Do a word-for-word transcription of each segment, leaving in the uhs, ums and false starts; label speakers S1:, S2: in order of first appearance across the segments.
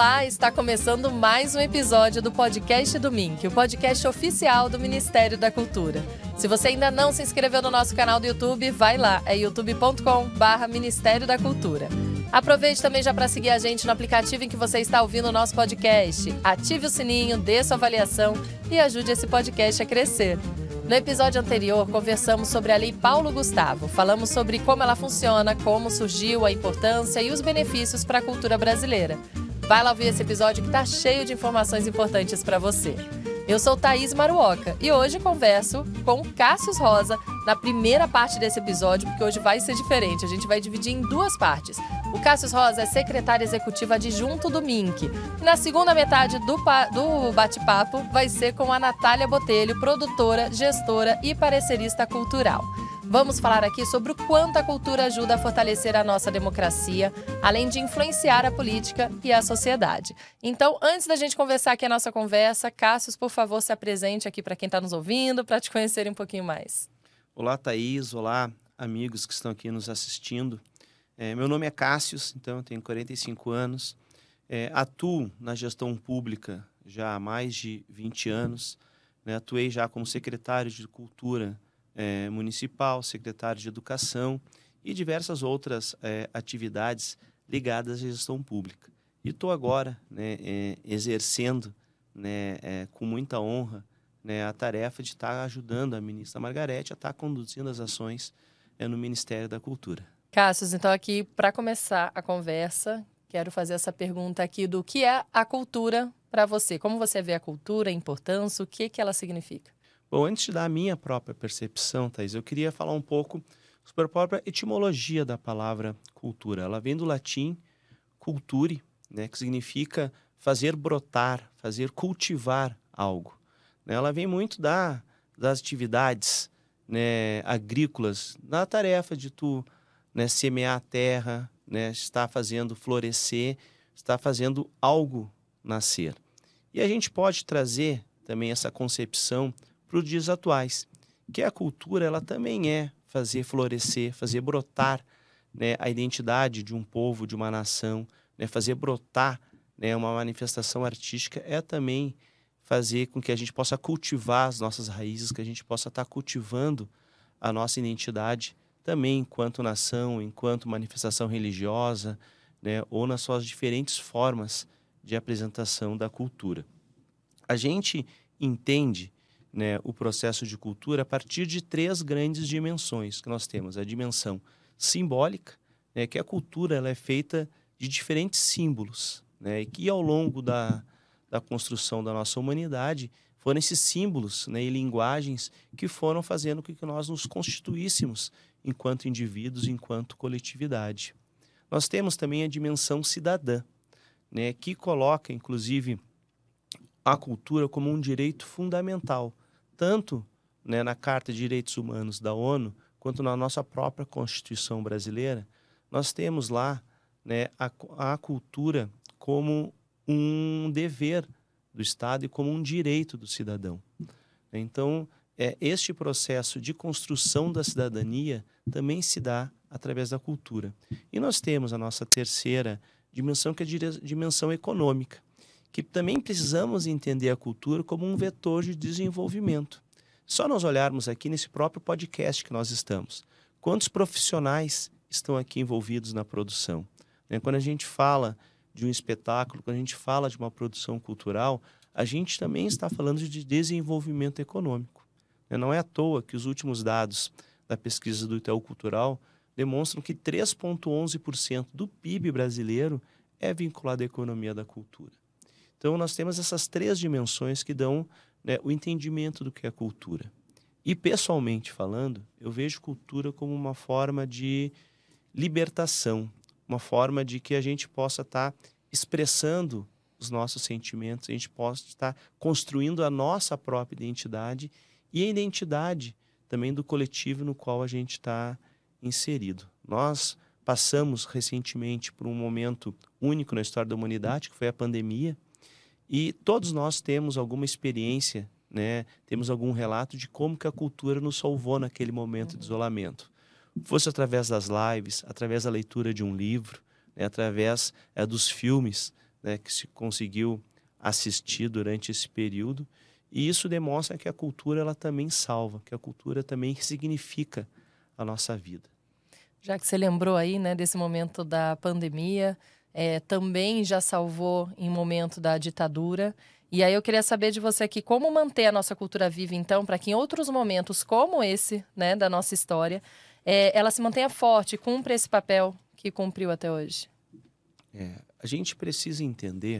S1: Olá, está começando mais um episódio do podcast do M I N C, o podcast oficial do Ministério da Cultura. Se você ainda não se inscreveu no nosso canal do YouTube, vai lá, é youtube ponto com barra Ministério da Cultura. Aproveite também já para seguir a gente no aplicativo em que você está ouvindo o nosso podcast. Ative o sininho, dê sua avaliação e ajude esse podcast a crescer. No episódio anterior, conversamos sobre a Lei Paulo Gustavo. Falamos sobre como ela funciona, como surgiu, a importância e os benefícios para a cultura brasileira. Vai lá ouvir esse episódio que está cheio de informações importantes para você. Eu sou Thaís Maruoca e hoje converso com o Cássius Rosa na primeira parte desse episódio, porque hoje vai ser diferente, a gente vai dividir em duas partes. O Cássius Rosa é secretário executivo adjunto do M I N C. E na segunda metade do, do bate-papo vai ser com a Natália Botelho, produtora, gestora e parecerista cultural. Vamos falar aqui sobre o quanto a cultura ajuda a fortalecer a nossa democracia, além de influenciar a política e a sociedade. Então, antes da gente conversar aqui a nossa conversa, Cássius, por favor, se apresente aqui para quem está nos ouvindo, para te conhecerem um pouquinho mais.
S2: Olá, Thaís. Olá, amigos que estão aqui nos assistindo. É, meu nome é Cássius, então eu tenho quarenta e cinco anos. É, atuo na gestão pública já há mais de vinte anos. Né? Atuei já como secretário de Cultura É, municipal, secretário de Educação e diversas outras é, atividades ligadas à gestão pública. E estou agora né, é, exercendo né, é, com muita honra né, a tarefa de estar tá ajudando a ministra Margarete a estar tá conduzindo as ações é, no Ministério da Cultura.
S1: Cássius, então aqui para começar a conversa, quero fazer essa pergunta aqui do que é a cultura para você. Como você vê a cultura, a importância, o que, que ela significa?
S2: Bom, antes de dar a minha própria percepção, Thaís, eu queria falar um pouco sobre a própria etimologia da palavra cultura. Ela vem do latim culture, né, que significa fazer brotar, fazer cultivar algo. Ela vem muito da, das atividades né, agrícolas, na tarefa de tu né, semear a terra, né, estar fazendo florescer, estar fazendo algo nascer. E a gente pode trazer também essa concepção para os dias atuais, que a cultura ela também é fazer florescer, fazer brotar né, a identidade de um povo, de uma nação, né, fazer brotar né, uma manifestação artística é também fazer com que a gente possa cultivar as nossas raízes, que a gente possa estar cultivando a nossa identidade também enquanto nação, enquanto manifestação religiosa, né, ou nas suas diferentes formas de apresentação da cultura. A gente entende Né, o processo de cultura a partir de três grandes dimensões que nós temos. A dimensão simbólica, né, que a cultura ela é feita de diferentes símbolos, né, e que ao longo da, da construção da nossa humanidade foram esses símbolos né, e linguagens que foram fazendo com que nós nos constituíssemos enquanto indivíduos, enquanto coletividade. Nós temos também a dimensão cidadã, né, que coloca, inclusive, a cultura como um direito fundamental, tanto né, na Carta de Direitos Humanos da ONU, quanto na nossa própria Constituição brasileira, nós temos lá né, a, a cultura como um dever do Estado e como um direito do cidadão. Então, é, este processo de construção da cidadania também se dá através da cultura. E nós temos a nossa terceira dimensão, que é a dimensão econômica, que também precisamos entender a cultura como um vetor de desenvolvimento. Só nós olharmos aqui nesse próprio podcast que nós estamos, quantos profissionais estão aqui envolvidos na produção? Quando a gente fala de um espetáculo, quando a gente fala de uma produção cultural, a gente também está falando de desenvolvimento econômico. Não é à toa que os últimos dados da pesquisa do Itaú Cultural demonstram que três vírgula onze por cento do P I B brasileiro é vinculado à economia da cultura. Então, nós temos essas três dimensões que dão né, o entendimento do que é cultura. E, pessoalmente falando, eu vejo cultura como uma forma de libertação, uma forma de que a gente possa estar expressando os nossos sentimentos, a gente possa estar construindo a nossa própria identidade e a identidade também do coletivo no qual a gente está inserido. Nós passamos recentemente por um momento único na história da humanidade, que foi a pandemia, e todos nós temos alguma experiência, né? Temos algum relato de como que a cultura nos salvou naquele momento de isolamento. Fosse através das lives, através da leitura de um livro, né? Através é, dos filmes né, que se conseguiu assistir durante esse período. E isso demonstra que a cultura ela também salva, que a cultura também significa a nossa vida.
S1: Já que você lembrou aí, né, desse momento da pandemia, é, também já salvou em momento da ditadura. E aí eu queria saber de você aqui como manter a nossa cultura viva, então, para que em outros momentos como esse, né, da nossa história, é, ela se mantenha forte, cumpra esse papel que cumpriu até hoje.
S2: É, a gente precisa entender,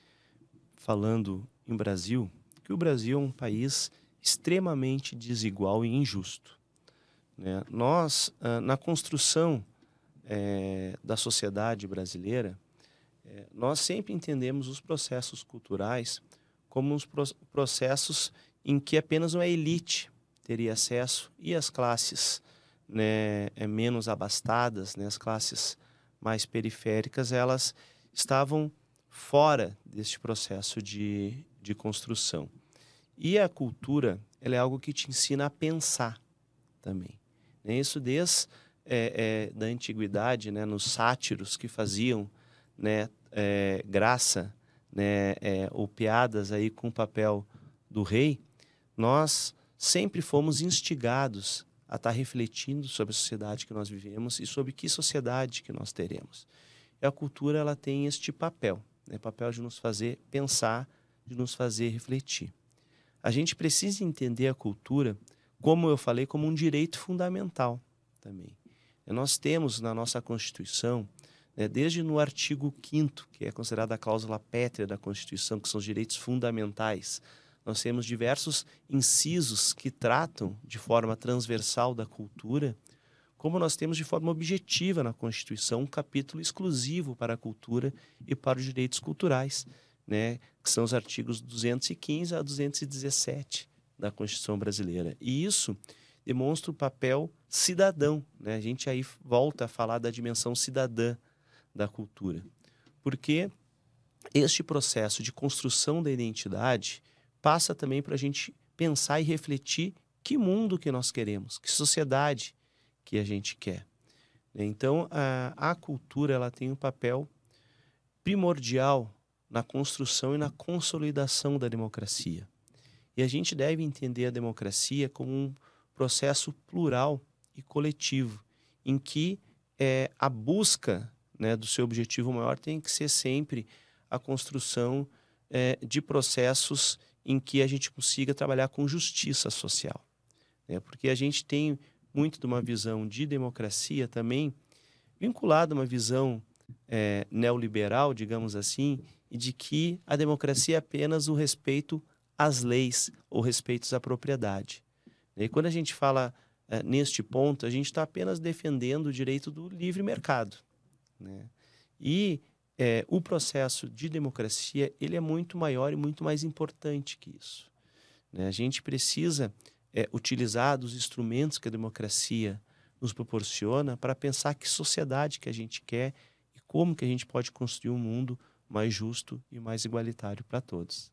S2: falando em Brasil, que o Brasil é um país extremamente desigual e injusto. Né? Nós, na construção é, da sociedade brasileira, é, nós sempre entendemos os processos culturais como os processos em que apenas uma elite teria acesso e as classes, né, menos abastadas, né, as classes mais periféricas, elas estavam fora deste processo de, de construção. E a cultura, ela é algo que te ensina a pensar também. Isso desde é, é, da antiguidade, né, nos sátiros que faziam, né, é, graça, né, é, ou piadas aí com o papel do rei, nós sempre fomos instigados a estar refletindo sobre a sociedade que nós vivemos e sobre que sociedade que nós teremos. E a cultura ela tem este papel, né, papel de nos fazer pensar, de nos fazer refletir. A gente precisa entender a cultura, como eu falei, como um direito fundamental também. Nós temos na nossa Constituição, né, desde no artigo quinto, que é considerada a cláusula pétrea da Constituição, que são os direitos fundamentais, nós temos diversos incisos que tratam de forma transversal da cultura, como nós temos de forma objetiva na Constituição um capítulo exclusivo para a cultura e para os direitos culturais, né, que são os artigos duzentos e quinze a duzentos e dezessete da Constituição brasileira. E isso demonstra o papel cidadão, né? A gente aí volta a falar da dimensão cidadã da cultura. Porque este processo de construção da identidade passa também para a gente pensar e refletir que mundo que nós queremos, que sociedade que a gente quer. Então, a, a cultura ela tem um papel primordial na construção e na consolidação da democracia. E a gente deve entender a democracia como um processo plural e coletivo, em que é, a busca, né, do seu objetivo maior tem que ser sempre a construção é, de processos em que a gente consiga trabalhar com justiça social. Né? Porque a gente tem muito de uma visão de democracia também vinculada a uma visão é, neoliberal, digamos assim, e de que a democracia é apenas o respeito às leis ou respeito à propriedade. E quando a gente fala é, neste ponto, a gente está apenas defendendo o direito do livre mercado. Né? E é, o processo de democracia ele é muito maior e muito mais importante que isso. Né? A gente precisa é, utilizar os instrumentos que a democracia nos proporciona para pensar que sociedade que a gente quer e como que a gente pode construir um mundo mais justo e mais igualitário para todos.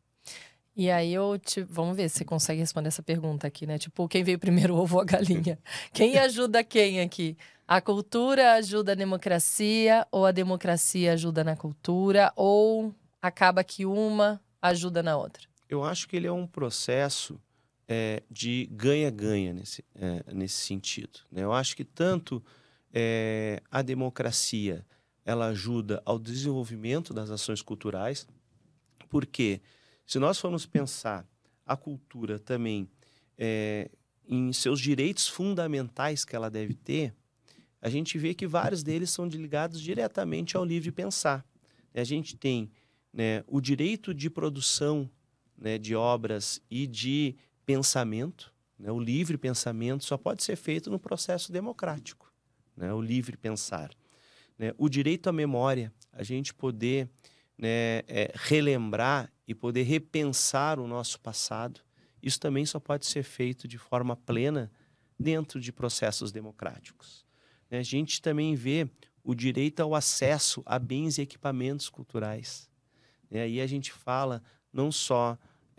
S1: E aí eu te... vamos ver se você consegue responder essa pergunta aqui, né? Tipo, quem veio primeiro, o ovo ou a galinha? Quem ajuda quem aqui? A cultura ajuda a democracia ou a democracia ajuda na cultura? Ou acaba que uma ajuda na outra?
S2: Eu acho que ele é um processo é, de ganha-ganha nesse, é, nesse sentido. Né? Eu acho que tanto é, a democracia ela ajuda ao desenvolvimento das ações culturais, porque se nós formos pensar a cultura também é, em seus direitos fundamentais que ela deve ter, a gente vê que vários deles são ligados diretamente ao livre pensar. A gente tem, né, o direito de produção, né, de obras e de pensamento. Né, o livre pensamento só pode ser feito no processo democrático, né, o livre pensar. Né, o direito à memória, a gente poder, né, é, relembrar e poder repensar o nosso passado, isso também só pode ser feito de forma plena dentro de processos democráticos. Né, a gente também vê o direito ao acesso a bens e equipamentos culturais. E aí a gente fala não só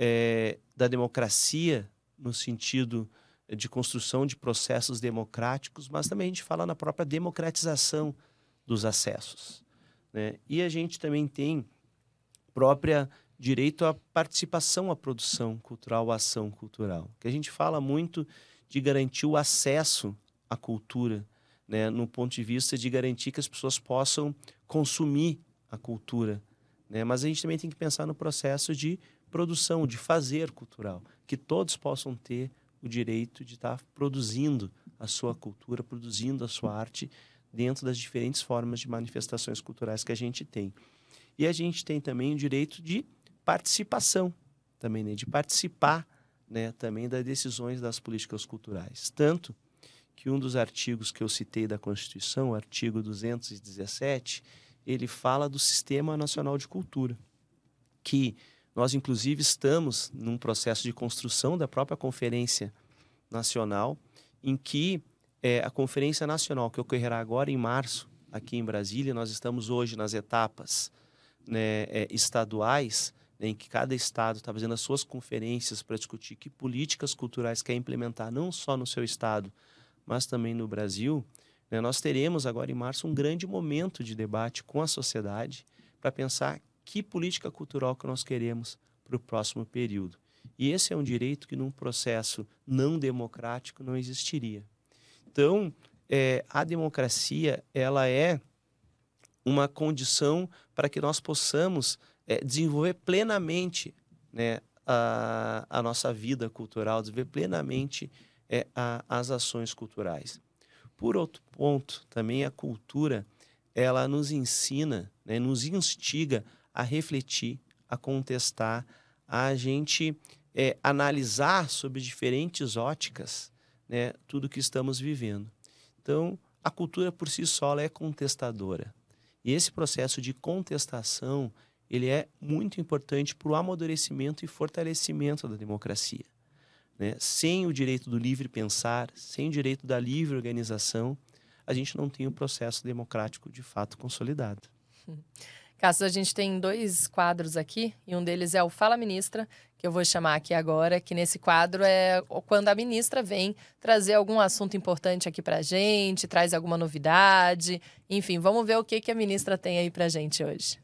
S2: é, da democracia no sentido de construção de processos democráticos, mas também a gente fala na própria democratização dos acessos. Né? E a gente também tem própria direito à participação à produção cultural, à ação cultural. Que a gente fala muito de garantir o acesso à cultura, né, no ponto de vista de garantir que as pessoas possam consumir a cultura, né? Mas a gente também tem que pensar no processo de produção, de fazer cultural, que todos possam ter o direito de estar produzindo a sua cultura, produzindo a sua arte dentro das diferentes formas de manifestações culturais que a gente tem. E a gente tem também o direito de participação, também, né, de participar, né, também das decisões das políticas culturais. Tanto que um dos artigos que eu citei da Constituição, o artigo duzentos e dezessete, ele fala do Sistema Nacional de Cultura, que nós, inclusive, estamos num processo de construção da própria Conferência Nacional, em que é, a Conferência Nacional, que ocorrerá agora em março, aqui em Brasília, nós estamos hoje nas etapas, né, é, estaduais, né, em que cada estado está fazendo as suas conferências para discutir que políticas culturais quer implementar, não só no seu estado, mas também no Brasil. Né, nós teremos agora em março um grande momento de debate com a sociedade para pensar que política cultural que nós queremos para o próximo período. E esse é um direito que num processo não democrático não existiria. Então, é, a democracia, ela é uma condição para que nós possamos é, desenvolver plenamente, né, a, a nossa vida cultural, desenvolver plenamente é, a, as ações culturais. Por outro ponto, também a cultura, ela nos ensina, né, nos instiga a refletir, a contestar, a gente é, analisar sob diferentes óticas, né, tudo que estamos vivendo. Então, a cultura por si só ela é contestadora. E esse processo de contestação, ele é muito importante para o amadurecimento e fortalecimento da democracia. Né? Sem o direito do livre pensar, sem o direito da livre organização, a gente não tem um processo democrático de fato consolidado.
S1: Cássio, a gente tem dois quadros aqui, e um deles é o Fala Ministra, que eu vou chamar aqui agora, que nesse quadro é quando a ministra vem trazer algum assunto importante aqui pra gente, traz alguma novidade, enfim, vamos ver o que, que a ministra tem aí pra gente hoje.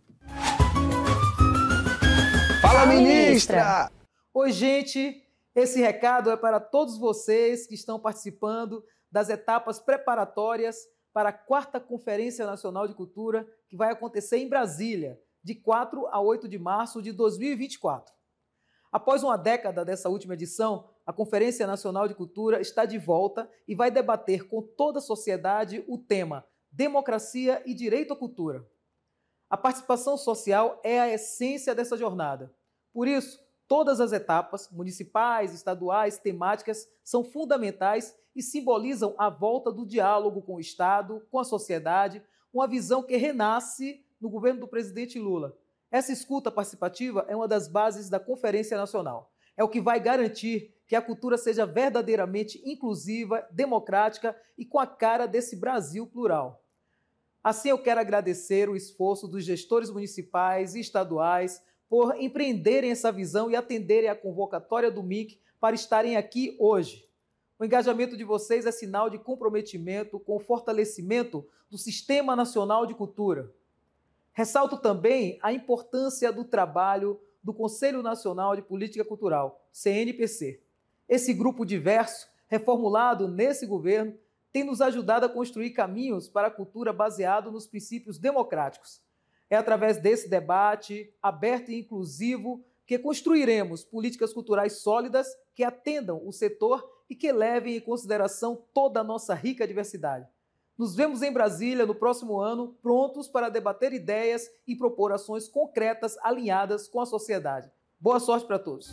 S3: Fala, ministra! Oi, gente, esse recado é para todos vocês que estão participando das etapas preparatórias para a quarta Conferência Nacional de Cultura, que vai acontecer em Brasília, de quatro a oito de março de dois mil e vinte e quatro. Após uma década dessa última edição, a Conferência Nacional de Cultura está de volta e vai debater com toda a sociedade o tema Democracia e Direito à Cultura. A participação social é a essência dessa jornada. Por isso, todas as etapas, municipais, estaduais, temáticas, são fundamentais e simbolizam a volta do diálogo com o Estado, com a sociedade, uma visão que renasce no governo do presidente Lula. Essa escuta participativa é uma das bases da Conferência Nacional. É o que vai garantir que a cultura seja verdadeiramente inclusiva, democrática e com a cara desse Brasil plural. Assim, eu quero agradecer o esforço dos gestores municipais e estaduais por empreenderem essa visão e atenderem à convocatória do M I C para estarem aqui hoje. O engajamento de vocês é sinal de comprometimento com o fortalecimento do Sistema Nacional de Cultura. Ressalto também a importância do trabalho do Conselho Nacional de Política Cultural, C N P C. Esse grupo diverso, reformulado nesse governo, tem nos ajudado a construir caminhos para a cultura baseado nos princípios democráticos. É através desse debate aberto e inclusivo que construiremos políticas culturais sólidas que atendam o setor e que levem em consideração toda a nossa rica diversidade. Nos vemos em Brasília no próximo ano, prontos para debater ideias e propor ações concretas alinhadas com a sociedade. Boa sorte para todos.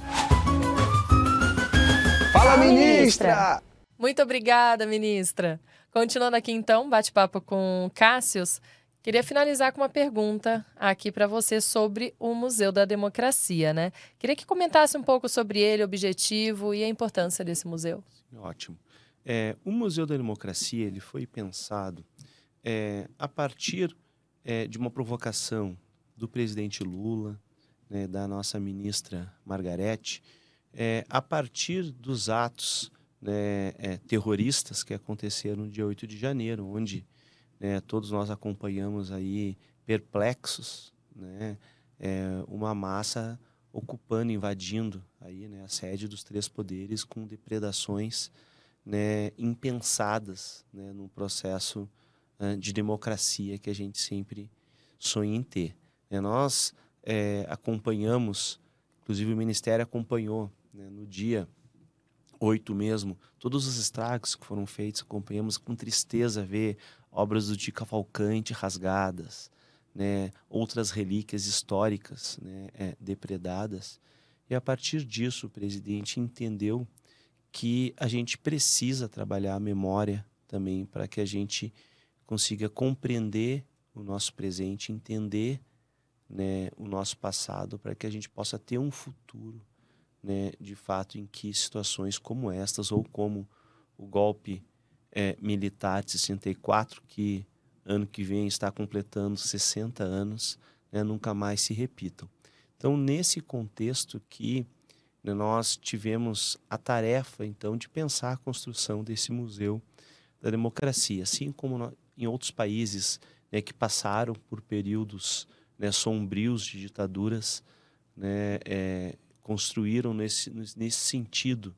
S1: Fala, ministra! Muito obrigada, ministra. Continuando aqui, então, bate-papo com Cássius. Queria finalizar com uma pergunta aqui para você sobre o Museu da Democracia, né? Queria que comentasse um pouco sobre ele, o objetivo e a importância desse museu.
S2: Ótimo. É, o Museu da Democracia ele foi pensado é, a partir é, de uma provocação do presidente Lula, né, da nossa ministra Margarete, é, a partir dos atos né, é, terroristas que aconteceram no dia oito de janeiro, onde né, todos nós acompanhamos aí perplexos, né, é, uma massa ocupando, invadindo aí, né, a sede dos três poderes com depredações, né, impensadas, né, num processo uh, de democracia que a gente sempre sonha em ter. É, nós é, acompanhamos, inclusive o Ministério acompanhou, né, no dia oito mesmo, todos os estragos que foram feitos, acompanhamos com tristeza ver obras do Di Cavalcanti rasgadas, né, outras relíquias históricas, né, é, depredadas. E a partir disso o presidente entendeu que a gente precisa trabalhar a memória também para que a gente consiga compreender o nosso presente, entender, né, o nosso passado, para que a gente possa ter um futuro, né, de fato, em que situações como estas, ou como o golpe é, militar de sessenta e quatro, que ano que vem está completando sessenta anos, né, nunca mais se repitam. Então, nesse contexto que, né, nós tivemos a tarefa, então, de pensar a construção desse Museu da Democracia, assim como no, em outros países, né, que passaram por períodos, né, sombrios de ditaduras, né, é, construíram nesse, nesse sentido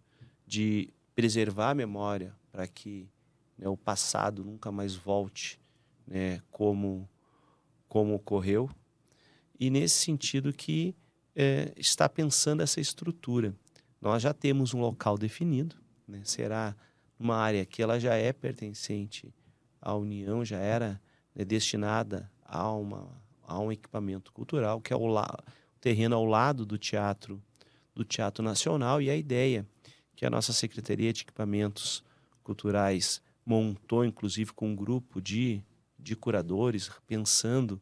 S2: de preservar a memória para que, né, o passado nunca mais volte, né, como, como ocorreu, e nesse sentido que é, está pensando essa estrutura. Nós já temos um local definido, né, será uma área que ela já é pertencente à União, já era, né, destinada a, uma, a um equipamento cultural, que é o, la, o terreno ao lado do Teatro, do Teatro Nacional, e a ideia que a nossa Secretaria de Equipamentos Culturais montou, inclusive com um grupo de, de curadores, pensando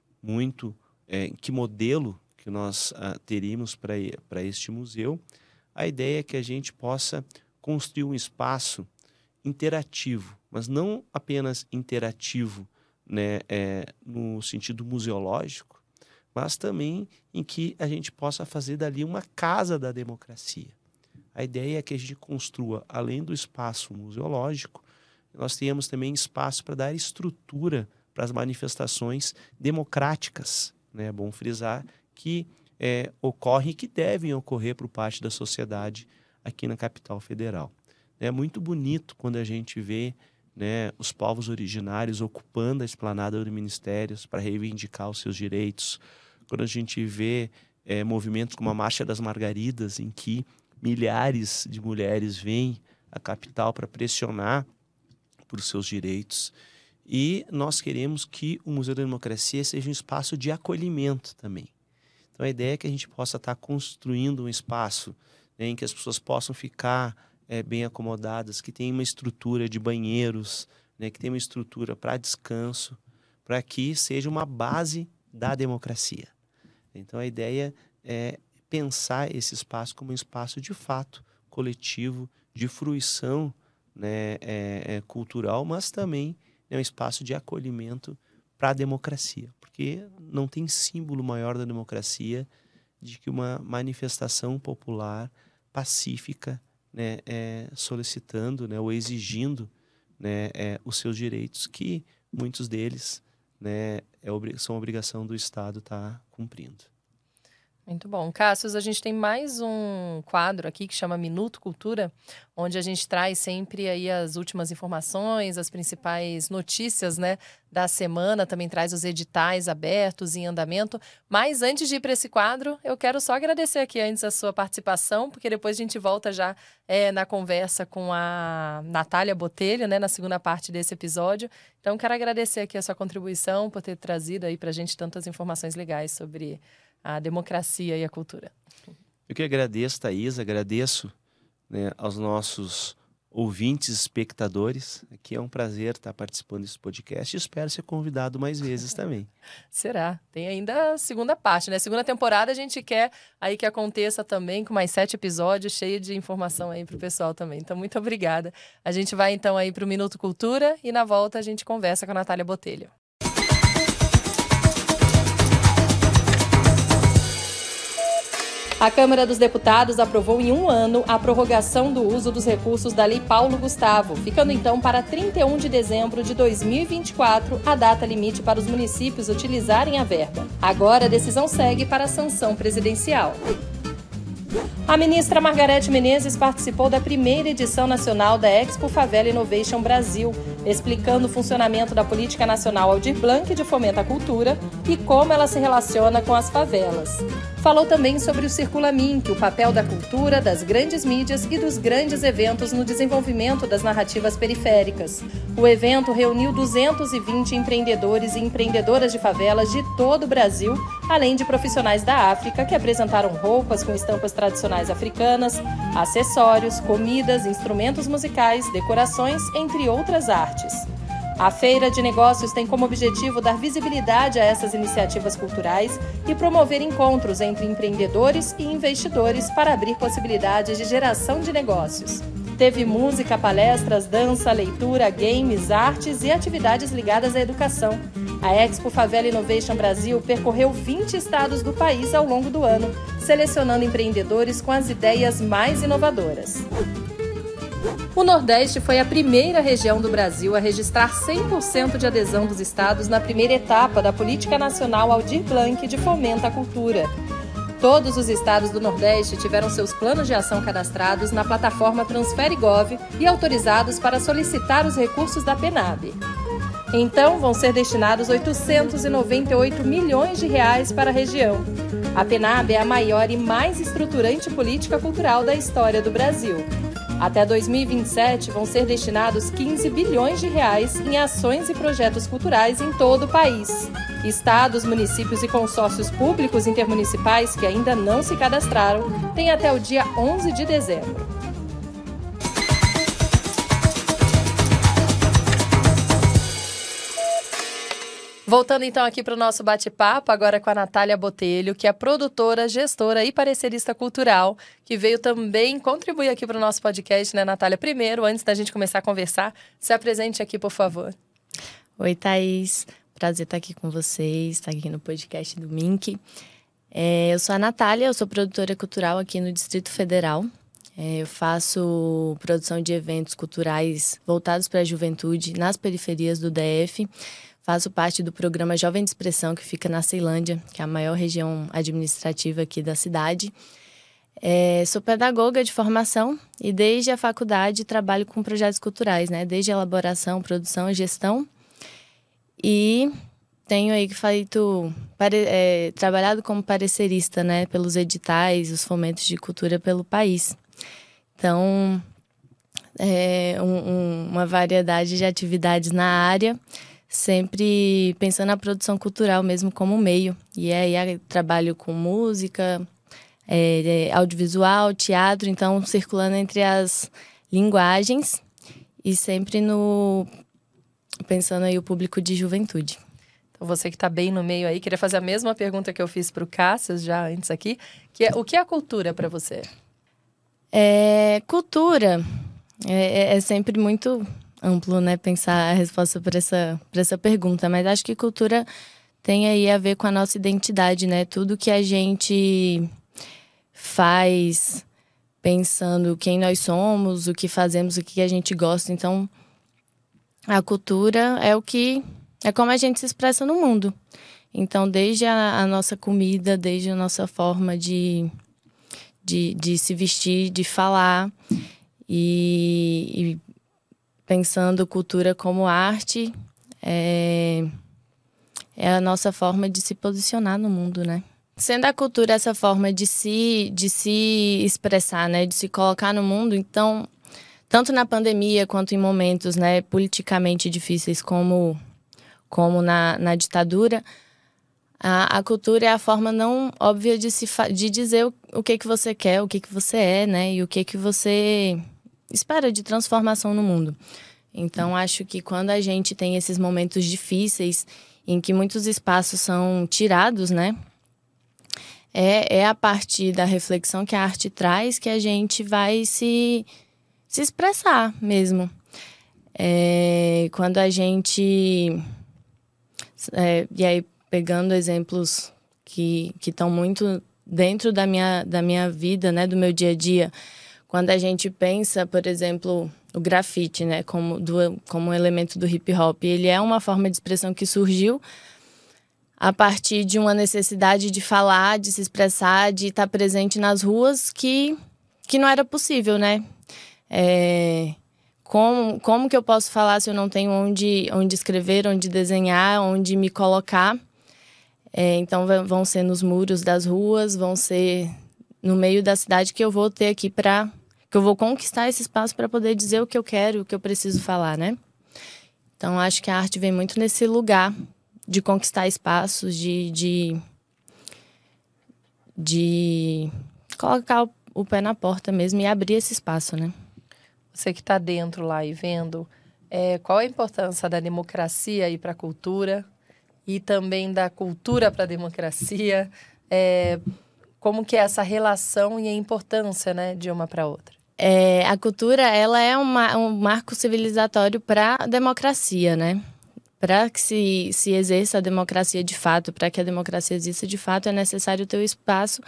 S2: muito é, em que modelo que nós ah, teríamos para este museu. A ideia é que a gente possa construir um espaço interativo, mas não apenas interativo, né, é, no sentido museológico, mas também em que a gente possa fazer dali uma casa da democracia. A ideia é que a gente construa, além do espaço museológico, nós tenhamos também espaço para dar estrutura para as manifestações democráticas, né? É bom frisar que é, ocorrem e que devem ocorrer por parte da sociedade aqui na capital federal. É muito bonito quando a gente vê, né, os povos originários ocupando a esplanada do Ministério para reivindicar os seus direitos. Quando a gente vê é, movimentos como a Marcha das Margaridas, em que milhares de mulheres vêm à capital para pressionar por seus direitos. E nós queremos que o Museu da Democracia seja um espaço de acolhimento também. Então a ideia é que a gente possa estar construindo um espaço, né, em que as pessoas possam ficar é, bem acomodadas, que tenha uma estrutura de banheiros, né, que tenha uma estrutura para descanso, para que seja uma base da democracia. Então a ideia é pensar esse espaço como um espaço de fato coletivo, de fruição, né, é, é, cultural, mas também é um espaço de acolhimento para a democracia, porque não tem símbolo maior da democracia de que uma manifestação popular pacífica, né, é, solicitando, né, ou exigindo, né, é, os seus direitos, que muitos deles, né, é, são obrigação do Estado estar cumprindo.
S1: Muito bom. Cássio, a gente tem mais um quadro aqui que chama Minuto Cultura, onde a gente traz sempre aí as últimas informações, as principais notícias, né, da semana, também traz os editais abertos em andamento. Mas antes de ir para esse quadro, eu quero só agradecer aqui antes a sua participação, porque depois a gente volta já é, na conversa com a Natália Botelho, né, na segunda parte desse episódio. Então, quero agradecer aqui a sua contribuição por ter trazido aí para a gente tantas informações legais sobre a democracia e a cultura.
S2: Eu que agradeço, Thaís, agradeço, né, aos nossos ouvintes, espectadores. Aqui é um prazer estar participando desse podcast e espero ser convidado mais vezes também.
S1: Será? Tem ainda a segunda parte, né? Segunda temporada a gente quer aí que aconteça também com mais sete episódios, cheio de informação aí para o pessoal também. Então, muito obrigada. A gente vai então aí para o Minuto Cultura e na volta a gente conversa com a Natália Botelho. A Câmara dos Deputados aprovou em um ano a prorrogação do uso dos recursos da Lei Paulo Gustavo, ficando então para trinta e um de dezembro de dois mil e vinte e quatro a data limite para os municípios utilizarem a verba. Agora a decisão segue para a sanção presidencial. A ministra Margarete Menezes participou da primeira edição nacional da Expo Favela Innovation Brasil, explicando o funcionamento da Política Nacional Aldir Blanc de Fomento à Cultura e como ela se relaciona com as favelas. Falou também sobre o Circula Minc, o papel da cultura, das grandes mídias e dos grandes eventos no desenvolvimento das narrativas periféricas. O evento reuniu duzentos e vinte empreendedores e empreendedoras de favelas de todo o Brasil, além de profissionais da África que apresentaram roupas com estampas tradicionais africanas, acessórios, comidas, instrumentos musicais, decorações, entre outras artes. A Feira de Negócios tem como objetivo dar visibilidade a essas iniciativas culturais e promover encontros entre empreendedores e investidores para abrir possibilidades de geração de negócios. Teve música, palestras, dança, leitura, games, artes e atividades ligadas à educação. A Expo Favela Innovation Brasil percorreu vinte estados do país ao longo do ano, selecionando empreendedores com as ideias mais inovadoras. O Nordeste foi a primeira região do Brasil a registrar cem por cento de adesão dos estados na primeira etapa da Política Nacional Aldir Blanc de Fomento à Cultura. Todos os estados do Nordeste tiveram seus planos de ação cadastrados na plataforma Transfere.gov e autorizados para solicitar os recursos da PENAB. Então, vão ser destinados oitocentos e noventa e oito milhões de reais para a região. A PENAB é a maior e mais estruturante política cultural da história do Brasil. Até dois mil e vinte e sete, vão ser destinados quinze bilhões de reais em ações e projetos culturais em todo o país. Estados, municípios e consórcios públicos intermunicipais que ainda não se cadastraram têm até o dia onze de dezembro. Voltando então aqui para o nosso bate-papo, agora com a Natália Botelho, que é produtora, gestora e parecerista cultural, que veio também contribuir aqui para o nosso podcast, né, Natália? Primeiro, antes da gente começar a conversar, se apresente aqui, por favor.
S4: Oi, Thaís. Prazer estar aqui com vocês, estar aqui no podcast do Minc. É, eu sou a Natália, eu sou produtora cultural aqui no Distrito Federal. É, eu faço produção de eventos culturais voltados para a juventude nas periferias do D F. Faço parte do programa Jovem de Expressão, que fica na Ceilândia, que é a maior região administrativa aqui da cidade. É, sou pedagoga de formação e desde a faculdade trabalho com projetos culturais, né? Desde elaboração, produção e gestão. E tenho aí feito, pare, é, trabalhado como parecerista, né? Pelos editais, os fomentos de cultura pelo país. Então, é um, um, uma variedade de atividades na área, sempre pensando na produção cultural mesmo como meio. E aí trabalho com música, é, audiovisual, teatro, então circulando entre as linguagens e sempre no pensando aí o público de juventude.
S1: Então você que está bem no meio aí, queria fazer a mesma pergunta que eu fiz para o Cássio já antes aqui, que é o que é a cultura para você?
S4: É, cultura é, é sempre muito amplo, né, pensar a resposta para essa, para essa pergunta, mas acho que cultura tem aí a ver com a nossa identidade, né, tudo que a gente faz pensando quem nós somos, o que fazemos, o que a gente gosta, então a cultura é o que, é como a gente se expressa no mundo, então desde a, a nossa comida, desde a nossa forma de, de, de se vestir, de falar e, e pensando cultura como arte, é, é a nossa forma de se posicionar no mundo, né? Sendo a cultura essa forma de se, de se expressar, né? De se colocar no mundo, então, tanto na pandemia quanto em momentos, né, politicamente difíceis como, como na, na ditadura, a, a cultura é a forma não óbvia de, se, de dizer o, o que, que você quer, o que, que você é, né? E o que, que você espera de transformação no mundo. Então, acho que quando a gente tem esses momentos difíceis, em que muitos espaços são tirados, né? É, é a partir da reflexão que a arte traz que a gente vai se, se expressar mesmo. É, quando a gente... É, e aí, pegando exemplos que estão muito dentro da minha, da minha vida, né, do meu dia a dia. Quando a gente pensa, por exemplo, o grafite, né, como, do, como um elemento do hip hop, ele é uma forma de expressão que surgiu a partir de uma necessidade de falar, de se expressar, de estar presente nas ruas que, que não era possível, né? É, como, como que eu posso falar se eu não tenho onde, onde escrever, onde desenhar, onde me colocar? É, então vão ser nos muros das ruas, vão ser no meio da cidade que eu vou ter aqui para... que eu vou conquistar esse espaço para poder dizer o que eu quero, o que eu preciso falar, né? Então, acho que a arte vem muito nesse lugar de conquistar espaços, de, de, de colocar o, o pé na porta mesmo e abrir esse espaço, né?
S1: Você que está dentro lá e vendo, é, qual a importância da democracia aí para a cultura e também da cultura para a democracia? É, como que é essa relação e a importância, né, de uma para outra?
S4: É, a cultura, ela é uma, um marco civilizatório para a democracia, né? Para que se, se exerça a democracia de fato, para que a democracia exista de fato, é necessário ter o espaço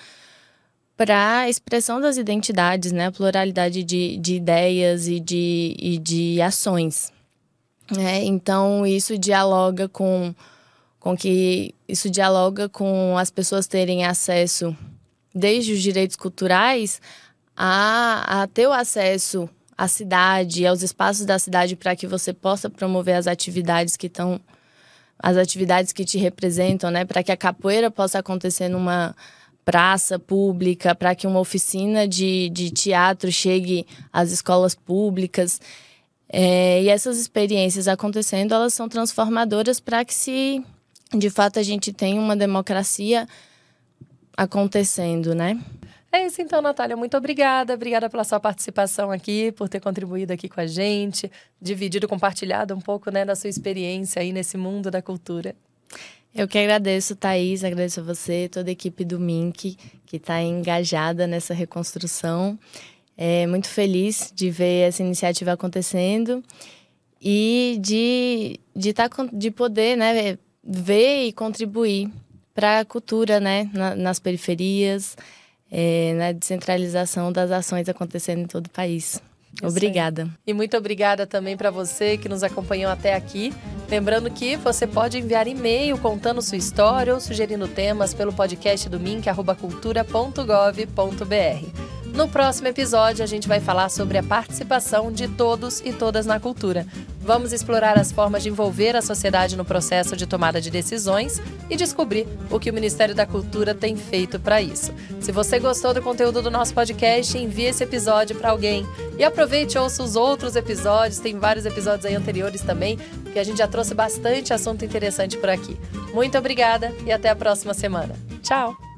S4: para a expressão das identidades, né? A pluralidade de, de ideias e de, e de ações. É, então, isso dialoga com, com que isso dialoga com as pessoas terem acesso, desde os direitos culturais, a, a ter o acesso à cidade, aos espaços da cidade, para que você possa promover as atividades que estão, as atividades que te representam, né? Para que a capoeira possa acontecer numa praça pública, para que uma oficina de, de teatro chegue às escolas públicas. É, e essas experiências acontecendo, elas são transformadoras para que, se de fato a gente tenha uma democracia acontecendo, né?
S1: É isso então, Natália. Muito obrigada. Obrigada pela sua participação aqui, por ter contribuído aqui com a gente, dividido, compartilhado um pouco, né, da sua experiência aí nesse mundo da cultura.
S4: Eu que agradeço, Thaís, agradeço a você, toda a equipe do Mink, que está engajada nessa reconstrução. É muito feliz de ver essa iniciativa acontecendo e de, de, tá, de poder, né, ver e contribuir para a cultura, né, na, nas periferias, É, na descentralização das ações acontecendo em todo o país. Isso obrigada.
S1: Aí. E muito obrigada também para você que nos acompanhou até aqui. Lembrando que você pode enviar e-mail contando sua história ou sugerindo temas pelo podcast do mink arroba cultura ponto gov ponto br. No próximo episódio, a gente vai falar sobre a participação de todos e todas na cultura. Vamos explorar as formas de envolver a sociedade no processo de tomada de decisões e descobrir o que o Ministério da Cultura tem feito para isso. Se você gostou do conteúdo do nosso podcast, envie esse episódio para alguém. E aproveite e ouça os outros episódios, tem vários episódios aí anteriores também, que a gente já trouxe bastante assunto interessante por aqui. Muito obrigada e até a próxima semana. Tchau!